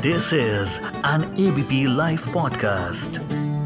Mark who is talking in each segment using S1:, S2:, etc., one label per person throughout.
S1: This is an ABP Life podcast.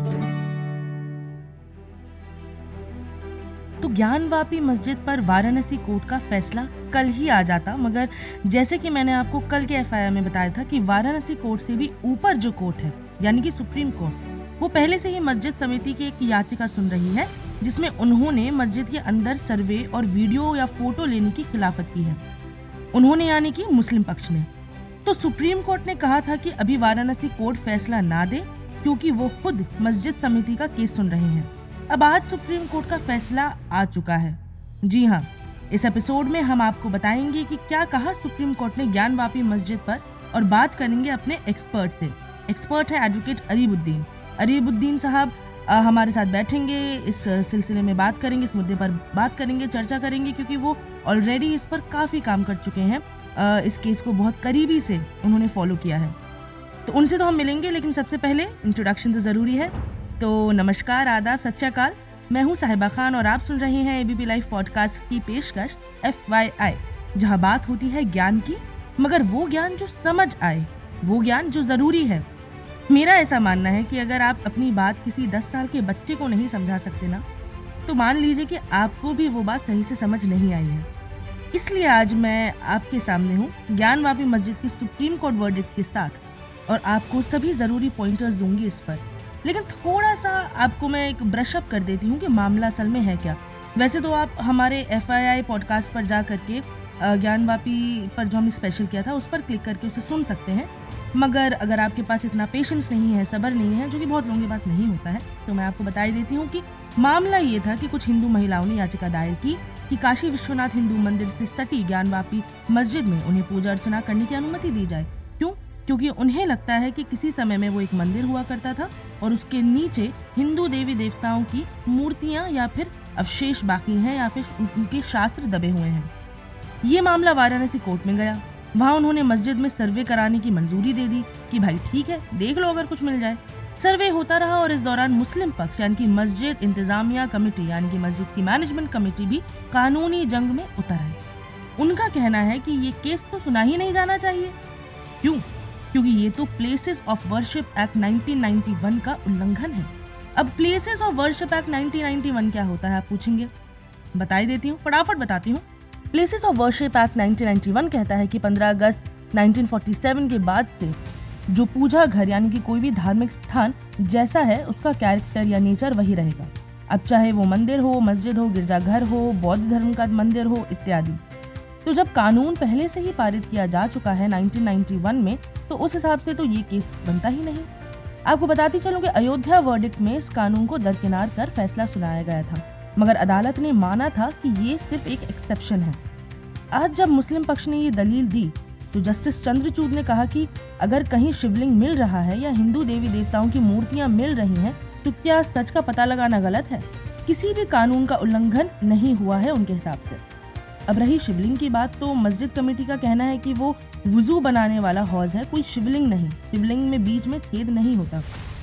S2: तो ज्ञानवापी मस्जिद पर वाराणसी कोर्ट का फैसला कल ही आ जाता, मगर जैसे कि मैंने आपको कल के एफआईआर में बताया था कि वाराणसी कोर्ट से भी ऊपर जो कोर्ट है यानी कि सुप्रीम कोर्ट, वो पहले से ही मस्जिद समिति की एक याचिका सुन रही है जिसमें उन्होंने मस्जिद के अंदर सर्वे और वीडियो या फोटो लेने की खिलाफत की है। उन्होंने यानी कि मुस्लिम पक्ष ने। तो सुप्रीम कोर्ट ने कहा था कि अभी वाराणसी कोर्ट फैसला ना दे क्योंकि वो खुद मस्जिद समिति का केस सुन रहे हैं। अब आज सुप्रीम कोर्ट का फैसला आ चुका है। जी हाँ, इस एपिसोड में हम आपको बताएंगे कि क्या कहा सुप्रीम कोर्ट ने ज्ञानवापी मस्जिद पर, और बात करेंगे अपने एक्सपर्ट से। एक्सपर्ट है एडवोकेट अरीबुद्दीन। अरीबुद्दीन साहब हमारे साथ बैठेंगे, इस सिलसिले में बात करेंगे, इस मुद्दे पर बात करेंगे, चर्चा करेंगे, क्योंकि वो ऑलरेडी इस पर काफ़ी काम कर चुके हैं। इस केस को बहुत करीबी से उन्होंने फॉलो किया है। तो उनसे तो हम मिलेंगे, लेकिन सबसे पहले इंट्रोडक्शन तो ज़रूरी है। तो नमस्कार, आदाब, सत श्री अकाल। मैं हूँ साहिबा खान और आप सुन रहे हैं एबीपी लाइफ पॉडकास्ट की पेशकश FYI, जहाँ बात होती है ज्ञान की, मगर वो ज्ञान जो समझ आए, वो ज्ञान जो ज़रूरी है। मेरा ऐसा मानना है कि अगर आप अपनी बात किसी 10 साल के बच्चे को नहीं समझा सकते ना, तो मान लीजिए कि आपको भी वो बात सही से समझ नहीं आई है। इसलिए आज मैं आपके सामने हूँ ज्ञानवापी मस्जिद की सुप्रीम कोर्ट वर्डिक्ट के साथ, और आपको सभी ज़रूरी पॉइंटर्स दूंगी इस पर। लेकिन थोड़ा सा आपको मैं एक ब्रशअप कर देती हूँ कि मामला असल में है क्या। वैसे तो आप हमारे FYI पॉडकास्ट पर जा करके ज्ञानवापी पर जो हमने स्पेशल किया था उस पर क्लिक करके उसे सुन सकते हैं, मगर अगर आपके पास इतना पेशेंस नहीं है, सब्र नहीं है, जो कि बहुत लोगों के पास नहीं होता है, तो मैं आपको बता ही देती हूँ कि मामला ये था कि कुछ हिंदू महिलाओं ने याचिका दायर की कि काशी विश्वनाथ हिंदू मंदिर से सटी ज्ञानवापी मस्जिद में उन्हें पूजा अर्चना करने की अनुमति दी जाए। क्यों? क्योंकि उन्हें लगता है कि किसी समय में वो एक मंदिर हुआ करता था और उसके नीचे हिंदू देवी देवताओं की मूर्तियां या फिर अवशेष बाकी हैं या फिर उनके शास्त्र दबे हुए हैं। ये मामला वाराणसी कोर्ट में गया। वहाँ उन्होंने मस्जिद में सर्वे कराने की मंजूरी दे दी कि भाई ठीक है, देख लो अगर कुछ मिल जाए। सर्वे होता रहा और इस दौरान मुस्लिम पक्ष यानी कि मस्जिद इंतजामिया कमेटी यानी कि मस्जिद की मैनेजमेंट कमेटी भी कानूनी जंग में उतर आई। उनका कहना है कि ये केस तो सुना ही नहीं जाना चाहिए। क्यों? क्योंकि ये तो प्लेसेस ऑफ वर्शिप एक्ट 1991 का उल्लंघन है। अब प्लेसेस ऑफ वर्शिप एक्ट 1991 क्या होता है आप पूछेंगे? बता देती हूँ, फटाफट बताती हूँ। प्लेसेस ऑफ वर्शिप एक्ट 1991 कहता है कि 15 अगस्त 1947 के बाद से जो पूजा घर यानी कि कोई भी धार्मिक स्थान जैसा है उसका कैरेक्टर या नेचर वही रहेगा। अब चाहे वो मंदिर हो, मस्जिद हो, गिरजाघर हो, बौद्ध धर्म का मंदिर हो इत्यादि। तो जब कानून पहले से ही पारित किया जा चुका है 1991 में, तो उस हिसाब से तो ये केस बनता ही नहीं। आपको बताती चलूं कि अयोध्या वर्डिक्ट में इस कानून को दरकिनार कर फैसला सुनाया गया था, मगर अदालत ने माना था कि ये सिर्फ एक एक्सेप्शन है। आज जब मुस्लिम पक्ष ने ये दलील दी तो जस्टिस चंद्रचूड़ ने कहा कि अगर कहीं शिवलिंग मिल रहा है या हिंदू देवी देवताओं की मूर्तियां मिल रही हैं, तो क्या सच का पता लगाना गलत है? किसी भी कानून का उल्लंघन नहीं हुआ है उनके हिसाब से। अब रही शिवलिंग की बात, तो मस्जिद कमेटी का कहना है कि वो वुजू बनाने वाला हौज है, कोई शिवलिंग नहीं। शिवलिंग में बीच में छेद नहीं होता।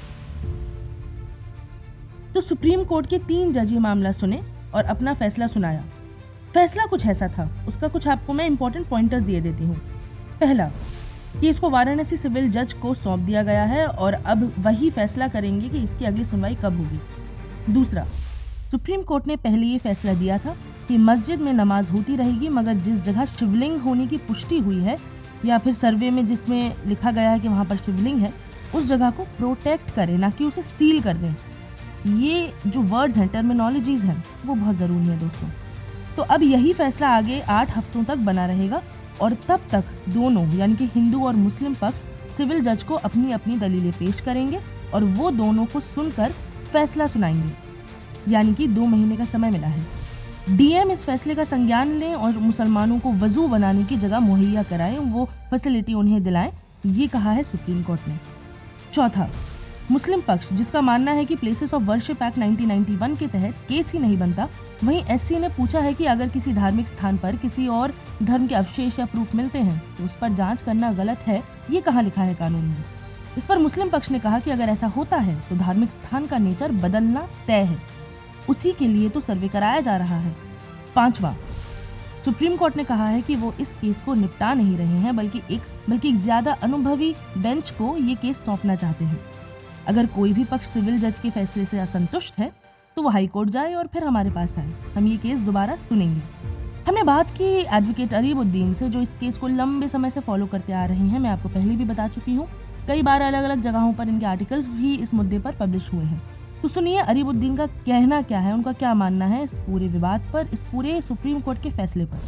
S2: तो सुप्रीम कोर्ट के 3 जज ये मामला सुने और अपना फैसला सुनाया। फैसला कुछ ऐसा था, उसका कुछ आपको मैं इंपॉर्टेंट पॉइंटर्स दिए देती हूँ। पहला, कि इसको वाराणसी सिविल जज को सौंप दिया गया है और अब वही फैसला करेंगे कि इसकी अगली सुनवाई कब होगी। दूसरा, सुप्रीम कोर्ट ने पहले ये फैसला दिया था कि मस्जिद में नमाज होती रहेगी, मगर जिस जगह शिवलिंग होने की पुष्टि हुई है या फिर सर्वे में जिसमें लिखा गया है कि वहाँ पर शिवलिंग है, उस जगह को प्रोटेक्ट करें, ना कि उसे सील कर दें। ये जो वर्ड्स हैं, टर्मिनोलॉजीज हैं, वो बहुत ज़रूरी है दोस्तों। तो अब यही फैसला आगे 8 हफ्तों तक बना रहेगा और तब तक दोनों यानी कि हिंदू और मुस्लिम पक्ष सिविल जज को अपनी अपनी दलीलें पेश करेंगे और वो दोनों को सुनकर फैसला सुनाएंगे। यानी कि 2 महीने का समय मिला है। DM इस फैसले का संज्ञान लें और मुसलमानों को वजू बनाने की जगह मुहैया कराएं, वो फैसिलिटी उन्हें दिलाएं, ये कहा है सुप्रीम कोर्ट ने। चौथा, मुस्लिम पक्ष जिसका मानना है कि प्लेसेस ऑफ वर्शिप एक्ट 1991 के तहत केस ही नहीं बनता, वहीं SC ने पूछा है कि अगर किसी धार्मिक स्थान पर किसी और धर्म के अवशेष या प्रूफ मिलते हैं तो उस पर जांच करना गलत है, ये कहाँ लिखा है कानून में। इस पर मुस्लिम पक्ष ने कहा कि अगर ऐसा होता है तो धार्मिक स्थान का नेचर बदलना तय है, उसी के लिए तो सर्वे कराया जा रहा है। 5वां, सुप्रीम कोर्ट ने कहा है कि वो इस केस को निपटा नहीं रहे हैं, बल्कि एक ज्यादा अनुभवी बेंच को ये केस सौंपना चाहते हैं। अगर कोई भी पक्ष सिविल जज के फैसले से असंतुष्ट है तो वो हाई कोर्ट जाए और फिर हमारे पास आए, हम ये केस दोबारा सुनेंगे। हमने बात की एडवोकेट अरीबुद्दीन से, जो इस केस को लंबे समय से फॉलो करते आ रहे हैं। मैं आपको पहले भी बता चुकी हूँ, कई बार अलग अलग जगहों पर इनके आर्टिकल्स भी इस मुद्दे पर पब्लिश हुए हैं। तो सुनिए अरीबुद्दीन का कहना क्या है, उनका क्या मानना है इस पूरे विवाद पर, इस पूरे सुप्रीम कोर्ट के फैसले पर।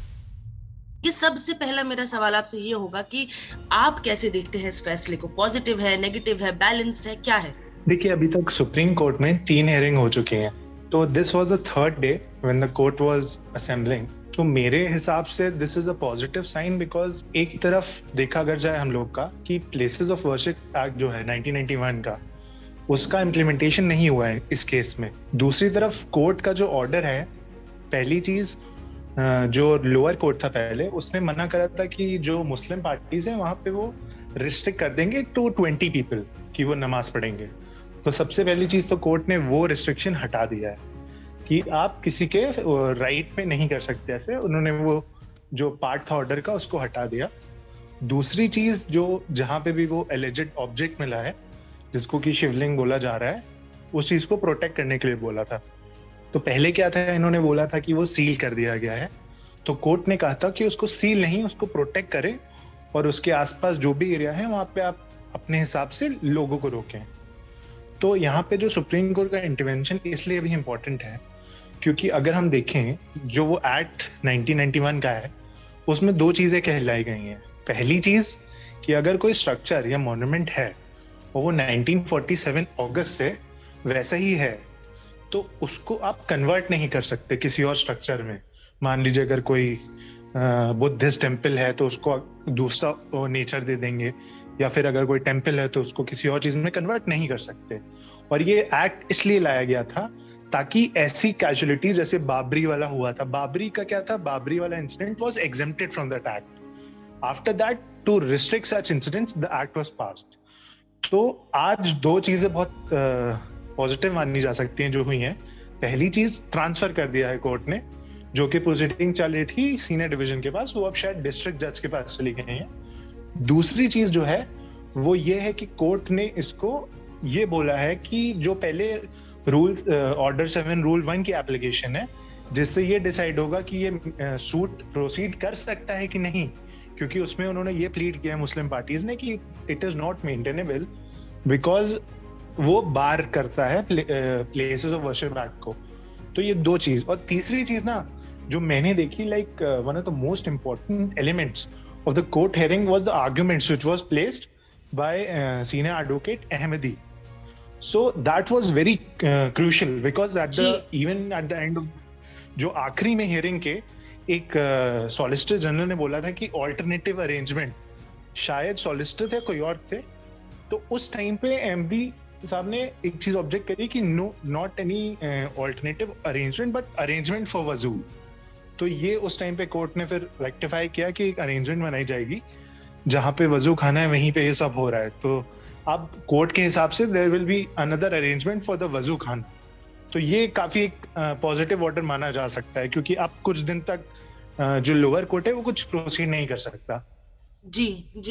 S3: ये सबसे पहला मेरा सवाल आपसे ये होगा कि आप कैसे देखते हैं इस फैसले को? पॉजिटिव है, नेगेटिव है, बैलेंस्ड है, क्या है?
S4: देखिए, अभी तक सुप्रीम कोर्ट में 3 हियरिंग हो चुकी हैं, तो this was the third day when the court was assembling. तो मेरे हिसाब से this is a positive sign, because एक तरफ देखा अगर जाए हम लोग का कि प्लेसेस ऑफ वर्शिप एक्ट जो है 1991 का, उसका इम्प्लीमेंटेशन नहीं हुआ है इस केस में। दूसरी तरफ कोर्ट का जो ऑर्डर है, पहली चीज जो लोअर कोर्ट था पहले, उसने मना करा था कि जो मुस्लिम पार्टीज हैं वहां पे वो रिस्ट्रिक्ट कर देंगे टू 20 पीपल कि वो नमाज पढ़ेंगे। तो सबसे पहली चीज तो कोर्ट ने वो रिस्ट्रिक्शन हटा दिया है कि आप किसी के राइट पे नहीं कर सकते ऐसे। उन्होंने वो जो पार्ट था ऑर्डर का उसको हटा दिया। दूसरी चीज जो जहां पे भी वो एलिजेड ऑब्जेक्ट मिला है, जिसको कि शिवलिंग बोला जा रहा है, उस चीज को प्रोटेक्ट करने के लिए बोला था। तो पहले क्या था, इन्होंने बोला था कि वो सील कर दिया गया है, तो कोर्ट ने कहा था कि उसको सील नहीं, उसको प्रोटेक्ट करें और उसके आसपास जो भी एरिया है वहां पे आप अपने हिसाब से लोगों को रोकें। तो यहाँ पे जो सुप्रीम कोर्ट का इंटरवेंशन इसलिए भी इम्पोर्टेंट है क्योंकि अगर हम देखें जो वो एक्ट 1991 का है, उसमें 2 चीजें कहलाई गई हैं। पहली चीज कि अगर कोई स्ट्रक्चर या मॉन्यूमेंट है और वो 1947 अगस्त से वैसा ही है, तो उसको आप कन्वर्ट नहीं कर सकते किसी और स्ट्रक्चर में। मान लीजिए अगर कोई बुद्धिस्ट टेम्पल है तो उसको दूसरा नेचर दे देंगे, या फिर अगर कोई टेम्पल है तो उसको किसी और चीज में कन्वर्ट नहीं कर सकते। और ये एक्ट इसलिए लाया गया था ताकि ऐसी कैजुअलिटीज जैसे बाबरी वाला हुआ था, बाबरी का क्या था, बाबरी वाला incident was exempted from that act. After that to restrict such incidents the act was passed. तो आज 2 चीजें बहुत पॉजिटिव मानी जा सकती हैं जो हुई हैं। पहली चीज, ट्रांसफर कर दिया है कोर्ट ने, जो कि प्रोसीडिंग चल रही थी सीनियर डिवीजन के पास, वो अब शायद डिस्ट्रिक्ट जज के पास चली गई हैं। दूसरी चीज जो है वो ये है कि कोर्ट ने इसको ये बोला है कि जो पहले रूल ऑर्डर 7 रूल 1 की एप्लीकेशन है, जिससे ये डिसाइड होगा कि ये सूट प्रोसीड कर सकता है कि नहीं, क्योंकि उसमें उन्होंने ये प्लीड किया है मुस्लिम पार्टीज ने कि it is not maintainable because वो बार करता है प्लेसेस ऑफ वर्शिप एक्ट को। तो ये 2 चीज। और तीसरी चीज ना जो मैंने देखी, like one of the most important elements of the court hearing was the arguments which was placed by senior advocate Ahmadi. So that was very crucial because even at the end of जो आखिरी में hearing के एक solicitor general ने बोला था कि alternative arrangement, शायद solicitor थे कोई और थे, तो उस टाइम पे Ahmadi साहब ने एक चीज ऑब्जेक्ट करी कि no not any alternative arrangement but arrangement for वजू। तो ये उस टाइम पे कोर्ट ने फिर रेक्टिफाई किया कि एक अरेंजमेंट बनाई जाएगी जहां पे वजू खाना है वहीं पे ये सब हो रहा है। तो अब कोर्ट के हिसाब से there will be another arrangement for the वजू खाना। तो ये काफी एक पॉजिटिव ऑर्डर माना जा सकता है क्योंकि अब कुछ दिन तक जो लोअर कोर्ट है वो कुछ प्रोसीड नहीं कर सकता।
S3: जी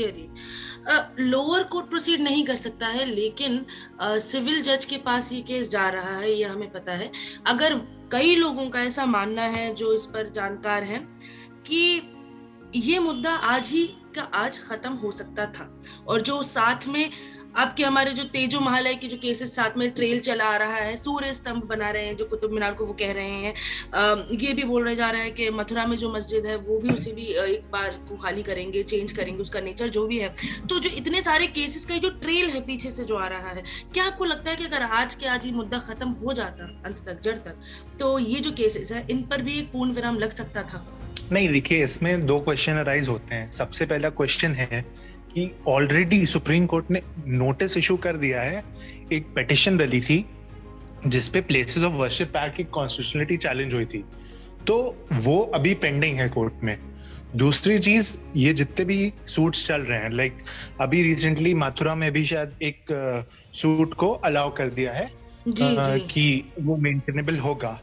S3: लोअर कोर्ट प्रोसीड नहीं कर सकता है, लेकिन सिविल जज के पास ये केस जा रहा है, ये हमें पता है। अगर कई लोगों का ऐसा मानना है जो इस पर जानकार हैं कि ये मुद्दा आज ही का आज खत्म हो सकता था, और जो साथ में आपके हमारे जो तेजो महालय की जो केसेस साथ में ट्रेल चला आ रहा है, सूर्य स्तंभ बना रहे हैं जो कुतुब मीनार को वो कह रहे हैं, ये भी बोल रहे जा रहा है कि मथुरा में जो मस्जिद है वो भी उसे भी एक बार को खाली करेंगे, चेंज करेंगे उसका नेचर जो भी है। तो जो इतने सारे केसेस का जो ट्रेल है पीछे से जो आ रहा है, क्या आपको लगता है कि अगर आज के आज ये मुद्दा खत्म हो जाता अंत तक जड़ तक, तो ये जो केसेस है इन पर भी एक पूर्ण विराम लग सकता था?
S4: नहीं, देखिए इसमें 2 क्वेश्चन अराइज होते हैं। सबसे पहला क्वेश्चन है कि ऑलरेडी सुप्रीम कोर्ट ने नोटिस इशू कर दिया है, एक पिटीशन डली थी जिसपे प्लेसेस ऑफ वर्शिप एक्ट की कॉन्स्टिट्यूशनलिटी चैलेंज हुई थी, तो वो अभी पेंडिंग है कोर्ट में। दूसरी चीज, ये जितने भी सूट्स चल रहे हैं, लाइक अभी रिसेंटली मथुरा में भी शायद एक सूट को अलाउ कर दिया है कि वो मेंटेनेबल होगा।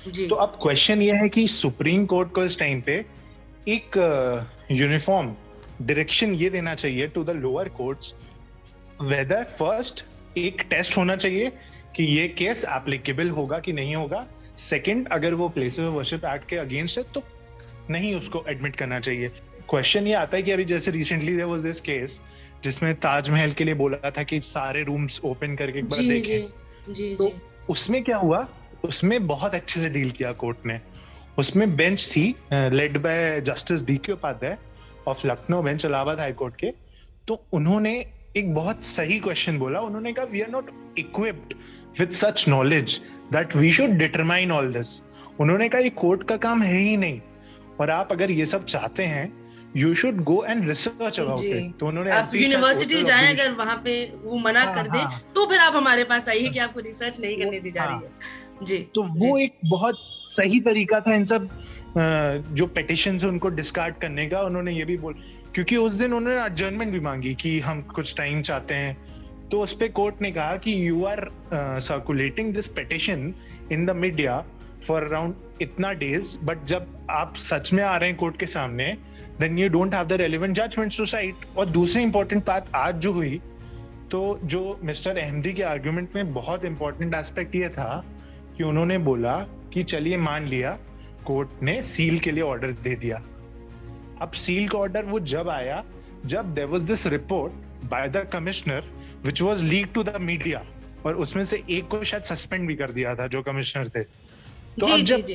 S3: जी
S4: तो अब क्वेश्चन ये है कि सुप्रीम कोर्ट को इस टाइम पे एक यूनिफॉर्म डायरेक्शन ये देना चाहिए to the lower courts, whether first एक टेस्ट होना चाहिए कि ये केस एप्लीकेबल होगा कि नहीं होगा, सेकंड अगर वो प्लेसेस ऑफ वर्शिप एक्ट के अगेंस्ट है तो नहीं उसको एडमिट करना चाहिए। क्वेश्चन ये आता है कि अभी जैसे recently there was this case जिसमें ताजमहल के लिए बोला था कि सारे रूम्स ओपन करके एक बार
S3: जी
S4: देखें।
S3: जी
S4: तो
S3: जी
S4: उसमें क्या हुआ, उसमें बहुत अच्छे से डील किया कोर्ट ने। उसमें बेंच थी led by justice DK Upadhyay of Lucknow bench, Allahabad high court के। तो उन्होंने एक बहुत सही क्वेश्चन बोला। उन्होंने कहा we are not equipped with such knowledge that we should determine all this. उन्होंने कहा ये कोर्ट का काम है ही नहीं, और आप अगर ये सब चाहते हैं you should go and research about
S3: जी।
S4: इट। तो उन्होंने
S3: आप यूनिवर्सिटी जाएं, अगर वहां पे वो मना कर दे तो फिर आप हमारे पास आइए कि आपको रिसर्च नहीं करने दी जा रही है। जी
S4: तो वो एक बहुत सही तरीका था इन सब जो पेटिशंस है उनको डिस्कार्ड करने का। उन्होंने ये भी बोल, क्योंकि उस दिन उन्होंने एडजर्नमेंट भी मांगी कि हम कुछ टाइम चाहते हैं, तो उस पे कोर्ट ने कहा कि you are circulating this petition in the media for around इतना डेज, बट जब आप सच में आ रहे हैं कोर्ट के सामने then you don't have the relevant judgments to cite. और दूसरी इंपॉर्टेंट बात आज जो हुई, तो जो मिस्टर अहमदी के आर्गुमेंट में बहुत इंपॉर्टेंट एस्पेक्ट ये था कि उन्होंने बोला कि चलिए मान लिया कोर्ट ने सील के लिए ऑर्डर दे दिया। अब सील का ऑर्डर वो जब आया जब there was this report by the commissioner which was leaked to the media, और उसमें से एक को शायद सस्पेंड भी कर दिया था जो कमिश्नर थे। तो अब जब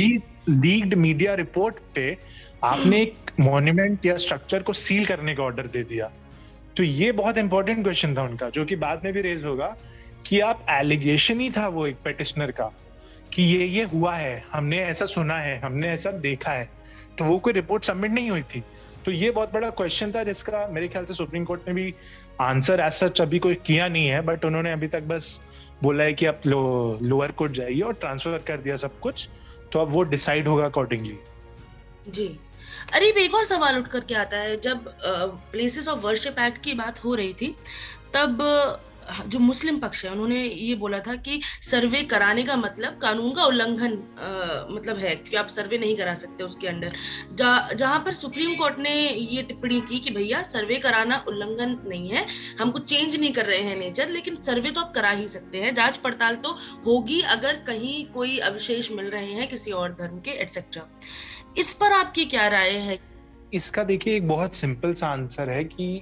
S4: लीक्ड मीडिया रिपोर्ट पे आपने एक मॉन्यूमेंट या स्ट्रक्चर को सील करने का ऑर्डर दे दिया, तो ये बहुत इंपॉर्टेंट क्वेश्चन था उनका, जो कि बाद में भी रेज होगा कि आप एलिगेशन ही था वो एक पेटिशनर का कि ये हुआ है, हमने ऐसा सुना है, हमने ऐसा देखा है, तो वो कोई रिपोर्ट सबमिट नहीं हुई थी। तो ये बहुत बड़ा क्वेश्चन था जिसका मेरे ख्याल से सुप्रीम कोर्ट ने भी आंसर एज सच अभी कोई किया नहीं है, बट उन्होंने अभी तक बस बोला है कि आप लोअर कोर्ट जाइए और ट्रांसफर कर दिया सब कुछ, तो अब वो डिसाइड होगा अकॉर्डिंगली।
S3: जी अरे एक और सवाल उठ करके आता है, जब प्लेसेस ऑफ वर्शिप एक्ट की बात हो रही थी तब जो मुस्लिम पक्ष है उन्होंने ये बोला था कि सर्वे कराने का मतलब कानून का उल्लंघन मतलब है कि आप सर्वे नहीं करा सकते उसके अंडर, जहां पर सुप्रीम कोर्ट ने ये टिप्पणी की कि भैया सर्वे कराना उल्लंघन नहीं है, हम कुछ चेंज नहीं कर रहे हैं नेचर, लेकिन सर्वे तो आप करा ही सकते हैं, जांच पड़ताल तो होगी अगर कहीं कोई अवशेष मिल रहे हैं किसी और धर्म के एटसेट्रा। इस पर आपकी क्या राय है?
S4: इसका देखिए एक बहुत सिंपल सा आंसर है कि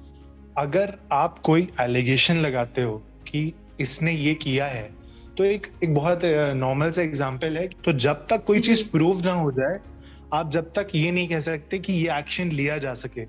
S4: अगर आप कोई एलिगेशन लगाते हो कि इसने ये किया है, तो एक बहुत नॉर्मल सा एग्जांपल है, तो जब तक कोई चीज प्रूव ना हो जाए आप जब तक ये नहीं कह सकते कि ये एक्शन लिया जा सके।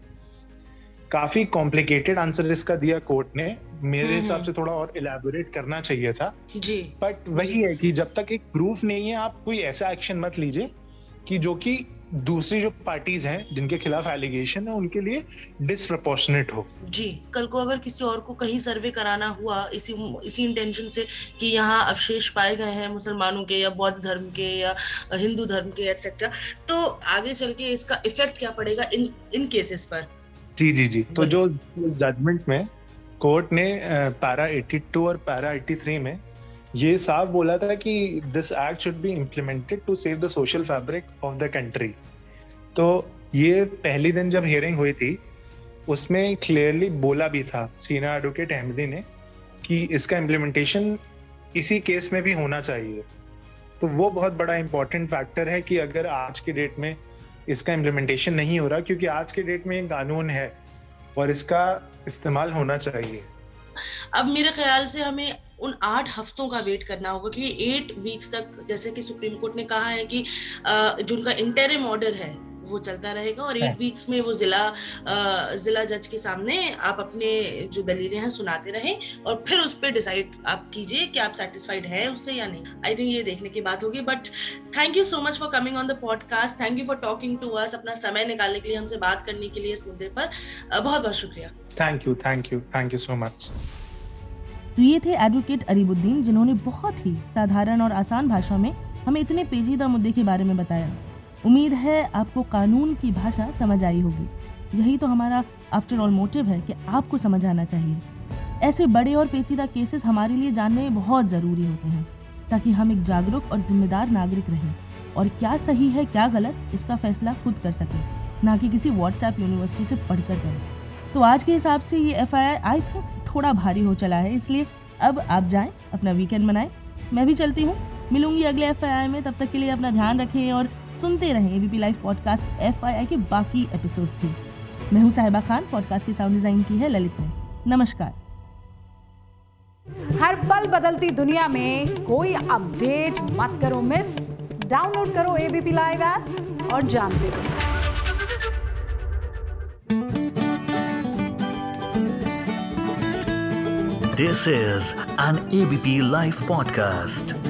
S4: काफी कॉम्प्लिकेटेड आंसर इसका दिया कोर्ट ने, मेरे हिसाब से थोड़ा और इलैबोरेट करना चाहिए था
S3: जी,
S4: बट वही है कि जब तक एक प्रूफ नहीं है आप कोई ऐसा एक्शन मत लीजिए कि जो कि दूसरी जो पार्टीज हैं जिनके खिलाफ एलिगेशन है उनके लिए डिसप्रपोर्शनेट हो।
S3: जी कल को अगर किसी और को कहीं सर्वे कराना हुआ इसी इंटेंशन से कि यहाँ अवशेष पाए गए हैं मुसलमानों के या बौद्ध धर्म के या हिंदू धर्म के एटसेट्रा, तो आगे चल के इसका इफेक्ट क्या पड़ेगा इन केसेस पर?
S4: जी तो जो इस जजमेंट में कोर्ट ने पैरा 82 और पैरा 83 में ये साफ बोला था कि this act should be implemented to save the social fabric of the country. तो ये पहली दिन जब हियरिंग हुई थी उसमें क्लियरली बोला भी था सीनियर एडवोकेट अहमदी ने कि इसका इम्प्लीमेंटेशन इसी केस में भी होना चाहिए। तो वो बहुत बड़ा इंपॉर्टेंट फैक्टर है कि अगर आज के डेट में इसका इम्प्लीमेंटेशन नहीं हो रहा, क्योंकि आज के डेट में कानून है और इसका इस्तेमाल होना चाहिए।
S3: अब मेरे ख्याल से हमें उन 8 हफ्तों का वेट करना होगा, क्योंकि 8 वीक्स तक जैसे कि सुप्रीम कोर्ट ने कहा है कि जो उनका इंटरिम ऑर्डर है वो चलता रहेगा और 8 वीक्स में वो जिला जज के सामने आप अपने जो दलीलें हैं सुनाते रहें और फिर उस पर डिसाइड आप कीजिए कि आप सेटिस्फाइड है उससे या नहीं। आई थिंक ये देखने की बात होगी। But thank you so much for coming on the podcast, thank you for talking to us, अपना समय निकालने के लिए हमसे बात करने के लिए इस मुद्दे पर बहुत बहुत शुक्रिया।
S4: Thank you so much.
S2: तो ये थे एडवोकेट अरीबुद्दीन, जिन्होंने बहुत ही साधारण और आसान भाषा में हमें इतने पेचीदा मुद्दे के बारे में बताया। उम्मीद है आपको कानून की भाषा समझ आई होगी। यही तो हमारा आफ्टर ऑल मोटिव है कि आपको समझ आना चाहिए। ऐसे बड़े और पेचीदा केसेस हमारे लिए जानने बहुत ज़रूरी होते हैं ताकि हम एक जागरूक और जिम्मेदार नागरिक रहें और क्या सही है क्या गलत इसका फैसला खुद कर सकें, ना कि किसी व्हाट्सएप यूनिवर्सिटी से पढ़कर करें। तो आज के हिसाब से ये FIR आई थिंक थोड़ा भारी हो चला है, इसलिए अब आप जाएं, अपना वीकेंड मनाएं। मैं भी चलती हूँ, मिलूंगी अगले FIR में। तब तक के लिए अपना ध्यान रखें और सुनते रहें ABP लाइव पॉडकास्ट FIR के बाकी एपिसोड भी। मैं हूँ साहिबा खान, पॉडकास्ट की साउंड डिजाइन की है ललित ने। नमस्कार।
S5: हर पल बदलती दुनिया में कोई अपडेट मत करो मिस। डाउनलोड करो ABP लाइव ऐप और जानते रहो।
S1: This is an ABP Live podcast.